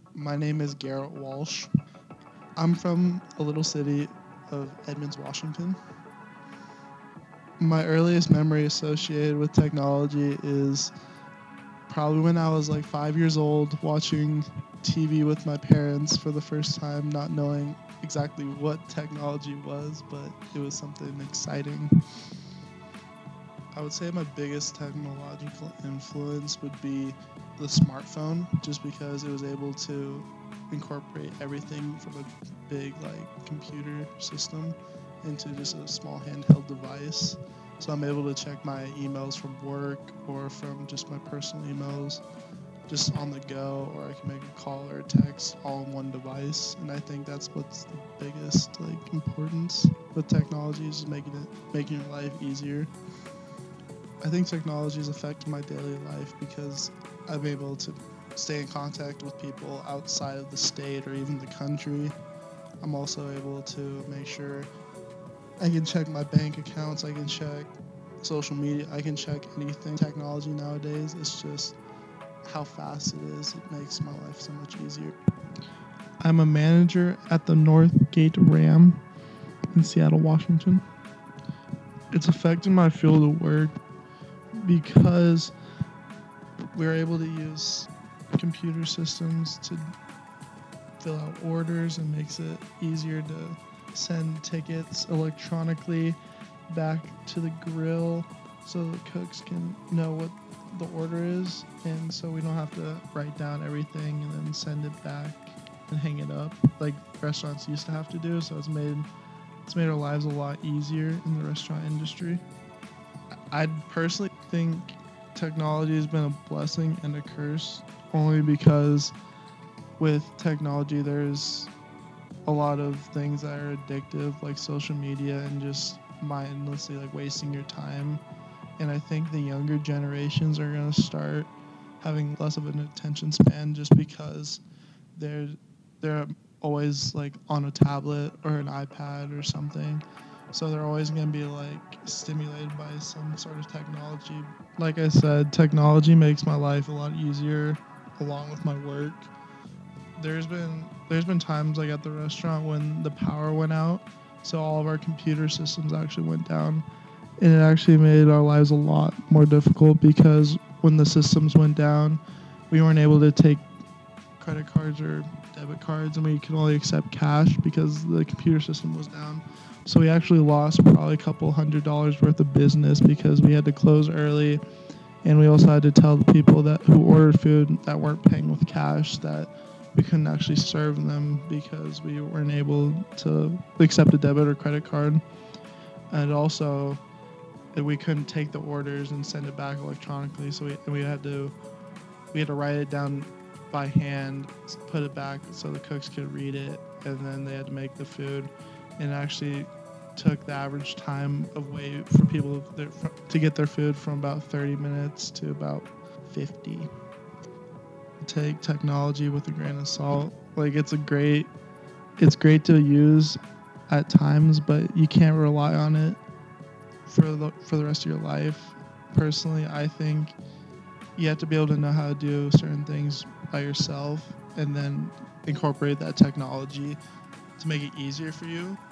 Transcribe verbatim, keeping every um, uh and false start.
My name is Garrett Walsh. I'm from a little city of Edmonds, Washington. My earliest memory associated with technology is probably when I was like five years old watching T V with my parents for the first time, not knowing exactly what technology was, but it was something exciting. I would say my biggest technological influence would be the smartphone, just because it was able to incorporate everything from a big like computer system into just a small handheld device. So I'm able to check my emails from work or from just my personal emails just on the go, or I can make a call or a text all in one device. And I think that's what's the biggest like importance with technology, is making it making your life easier. I think technology has affected my daily life because I'm able to stay in contact with people outside of the state or even the country. I'm also able to make sure I can check my bank accounts, I can check social media, I can check anything. Technology nowadays, it's just how fast it is. It makes my life so much easier. I'm a manager at the Northgate Ram in Seattle, Washington. It's affecting my field of work because we're able to use computer systems to fill out orders, and makes it easier to send tickets electronically back to the grill so the cooks can know what the order is, and so we don't have to write down everything and then send it back and hang it up like restaurants used to have to do. So it's made it's made our lives a lot easier in the restaurant industry. I personally think technology has been a blessing and a curse, only because with technology there's a lot of things that are addictive, like social media and just mindlessly like wasting your time. And I think the younger generations are going to start having less of an attention span, just because they're they're always like on a tablet or an iPad or something. So they're always going to be like stimulated by some sort of technology. Like I said, technology makes my life a lot easier along with my work. There's been there's been times like at the restaurant when the power went out, so all of our computer systems actually went down, and it actually made our lives a lot more difficult, because when the systems went down, we weren't able to take credit cards or debit cards, and we could only accept cash because the computer system was down. So we actually lost probably a couple hundred dollars worth of business because we had to close early, and we also had to tell the people that who ordered food that weren't paying with cash that we couldn't actually serve them because we weren't able to accept a debit or credit card. And also that we couldn't take the orders and send it back electronically, so we we had to we had to write it down by hand, put it back so the cooks could read it, and then they had to make the food. And it actually took the average time of wait for people to get their food from about thirty minutes to about fifty. Take technology with a grain of salt. Like it's a great it's great to use at times, but you can't rely on it for the for the rest of your life. Personally, I think you have to be able to know how to do certain things by yourself, and then incorporate that technology to make it easier for you.